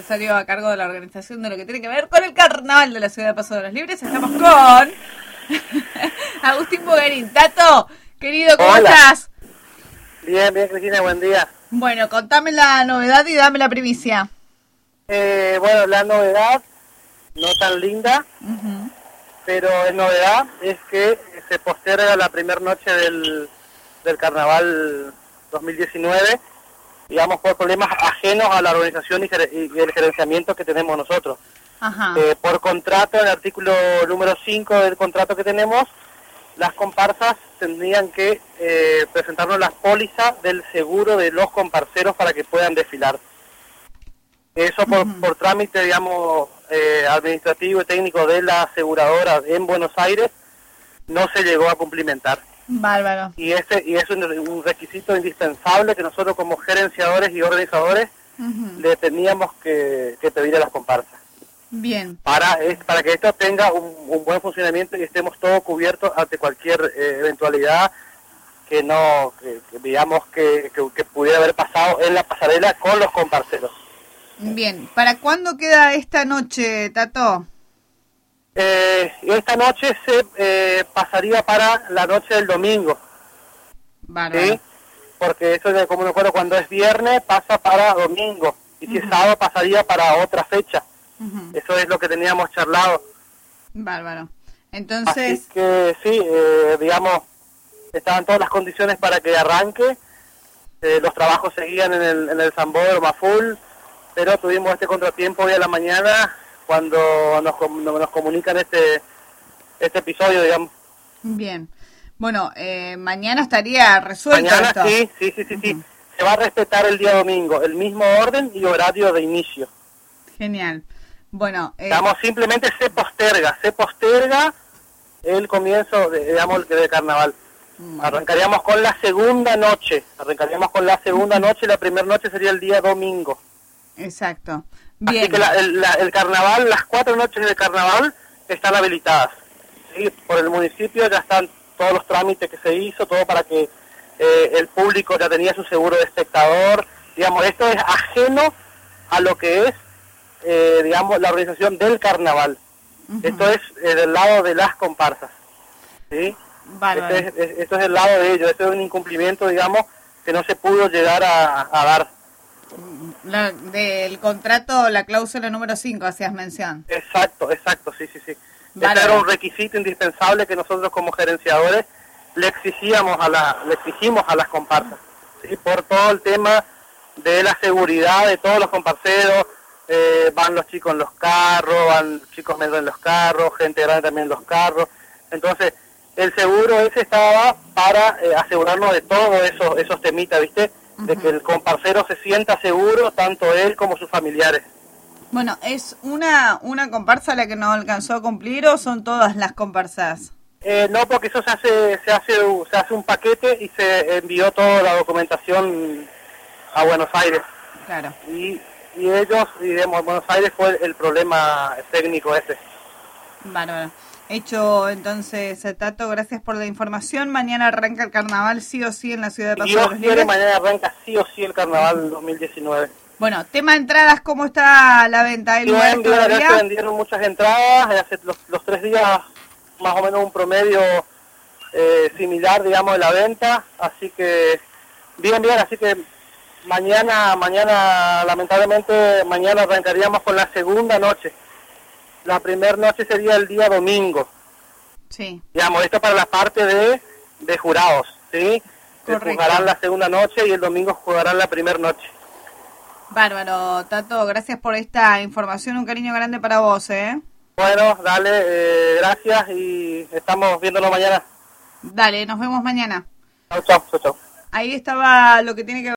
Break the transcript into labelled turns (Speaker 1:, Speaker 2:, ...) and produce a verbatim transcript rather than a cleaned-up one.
Speaker 1: empresario a cargo de la organización de lo que tiene que ver con el carnaval de la ciudad de Paso de los Libres. Estamos con Agustín Boguerín. Tato, querido, ¿cómo
Speaker 2: Hola.
Speaker 1: estás?
Speaker 2: Bien, bien, Cristina, buen día.
Speaker 1: Bueno, contame la novedad y dame la primicia.
Speaker 2: Eh, bueno, la novedad, no tan linda,
Speaker 1: Uh-huh.
Speaker 2: pero es novedad, es que se posterga la primera noche del, del Carnaval dos mil diecinueve, digamos, por problemas ajenos a la organización y, ger- y el gerenciamiento que tenemos nosotros.
Speaker 1: Ajá.
Speaker 2: Eh, por contrato, en el artículo número cinco del contrato que tenemos, las comparsas tendrían que eh, presentarnos las pólizas del seguro de los comparseros para que puedan desfilar. Eso por,
Speaker 1: Uh-huh.
Speaker 2: por trámite, digamos, eh, administrativo y técnico de la aseguradora en Buenos Aires, no se llegó a cumplimentar.
Speaker 1: Bárbaro.
Speaker 2: Y ese y es un, un requisito indispensable que nosotros como gerenciadores y organizadores
Speaker 1: Uh-huh.
Speaker 2: le teníamos que, que pedir a las comparsas.
Speaker 1: Bien.
Speaker 2: Para, es, para que esto tenga un, un buen funcionamiento y estemos todos cubiertos ante cualquier eh, eventualidad que no, que, que digamos que, que, que pudiera haber pasado en la pasarela con los comparseros.
Speaker 1: Bien. ¿Para cuándo queda esta noche, Tato?
Speaker 2: Eh, esta noche se eh, pasaría para la noche del domingo,
Speaker 1: Bárbaro.
Speaker 2: ¿sí? Porque eso, de, como me acuerdo, cuando es viernes pasa para domingo, y si es
Speaker 1: Ujú.
Speaker 2: sábado pasaría para otra fecha.
Speaker 1: Uh-huh.
Speaker 2: Eso es lo que teníamos charlado.
Speaker 1: Bárbaro.
Speaker 2: Así
Speaker 1: Entonces,
Speaker 2: que sí, eh, digamos, estaban todas las condiciones para que arranque, eh, los trabajos seguían en el, en el Sambódromo a full, pero tuvimos este contratiempo hoy a la mañana cuando nos, com- nos comunican este, este episodio, digamos.
Speaker 1: bien. Bueno, eh, mañana estaría resuelto
Speaker 2: Mañana
Speaker 1: esto.
Speaker 2: sí, sí, sí, sí, sí.
Speaker 1: Ujú.
Speaker 2: Se va a respetar el día domingo, el mismo orden y horario de inicio.
Speaker 1: Genial. Bueno, eh,
Speaker 2: Digamos, simplemente se posterga, se posterga el comienzo, de, digamos, el de carnaval. Arrancaríamos con la segunda noche, arrancaríamos con la segunda noche, la primera noche sería el día domingo.
Speaker 1: exacto.
Speaker 2: Así
Speaker 1: Bien.
Speaker 2: que la- el, la- el carnaval, las cuatro noches del carnaval están habilitadas. ¿Sí? Por el municipio ya están todos los trámites que se hizo, todo para que eh, el público ya tenía su seguro de espectador. Digamos, esto es ajeno a lo que es, eh, digamos, la organización del carnaval.
Speaker 1: Ujú.
Speaker 2: Esto es eh, del lado de las comparsas. ¿Sí?
Speaker 1: Bárbaro.
Speaker 2: Este es, es- esto es el lado de ellos, esto es un incumplimiento, digamos, que no se pudo llegar a, a dar.
Speaker 1: La- del contrato, la cláusula número cinco, hacías mención.
Speaker 2: Exacto, exacto, sí, sí, sí.
Speaker 1: Bárbaro.
Speaker 2: Ese era un requisito indispensable que nosotros como gerenciadores le exigíamos a la, le exigimos a las comparsas, ¿sí? Por todo el tema de la seguridad de todos los comparseros, eh, van los chicos en los carros, van chicos menores en los carros, gente grande también en los carros. Entonces, el seguro ese estaba para eh, asegurarnos de todos esos, esos temitas, ¿viste? De
Speaker 1: Ujú.
Speaker 2: que el comparsero se sienta seguro, tanto él como sus familiares.
Speaker 1: Bueno, ¿es una, una comparsa la que no alcanzó a cumplir o son todas las comparsas?
Speaker 2: Eh, no, porque eso se hace, se hace, se hace un paquete y se envió toda la documentación a Buenos Aires.
Speaker 1: Claro.
Speaker 2: Y, y ellos, digamos, Buenos Aires fue el problema técnico ese.
Speaker 1: Bárbaro. Hecho, entonces, Tato, gracias por la información. Mañana arranca el carnaval sí o sí en la ciudad de Paso
Speaker 2: Y
Speaker 1: de
Speaker 2: Dios
Speaker 1: los
Speaker 2: quiere,
Speaker 1: Libres.
Speaker 2: mañana arranca sí o sí el carnaval dos mil diecinueve.
Speaker 1: Bueno, tema entradas, ¿cómo está la venta? ¿Hay lugares
Speaker 2: Bien, bien, ya se
Speaker 1: todavía?
Speaker 2: vendieron muchas entradas, hace los, los tres días más o menos un promedio eh, similar, digamos, de la venta, así que bien, bien, así que mañana, mañana, lamentablemente, mañana arrancaríamos con la segunda noche. La primera noche sería el día domingo,
Speaker 1: Sí.
Speaker 2: digamos, esto para la parte de, de jurados, ¿sí? Que
Speaker 1: Correcto.
Speaker 2: jugarán la segunda noche y el domingo jugarán la primera noche.
Speaker 1: Bárbaro, Tato, gracias por esta información, un cariño grande para vos, ¿eh?
Speaker 2: Bueno, dale, eh, gracias y estamos viéndolo mañana.
Speaker 1: Dale, nos vemos mañana.
Speaker 2: Chao, chao, chao, chao.
Speaker 1: Ahí estaba lo que tiene que ver